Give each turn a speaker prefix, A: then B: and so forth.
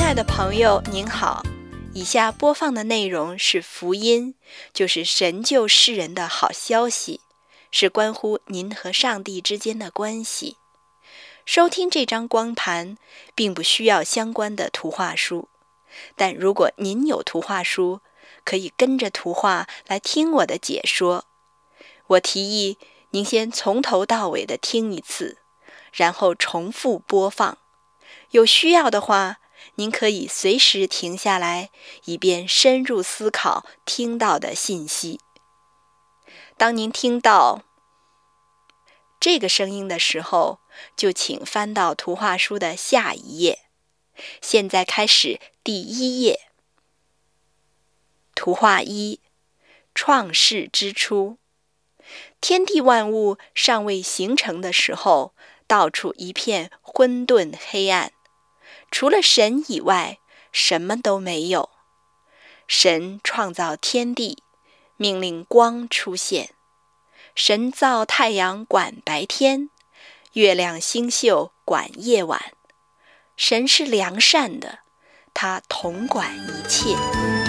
A: 爱的朋友，您好，以下播放的内容是福音，就是神救世人的好消息，是关乎您和上帝之间的关系。收听这张光盘并不需要相关的图画书，但如果您有图画书，可以跟着图画来听我的解说。我提议您先从头到尾的听一次，然后重复播放。有需要的话，您可以随时停下来，以便深入思考听到的信息。当您听到这个声音的时候，就请翻到图画书的下一页。现在开始第1页。图画1：创世之初。天地万物尚未形成的时候，到处一片混沌黑暗，除了神以外，什么都没有。神创造天地，命令光出现。神造太阳管白天，月亮星宿管夜晚。神是良善的，他统管一切。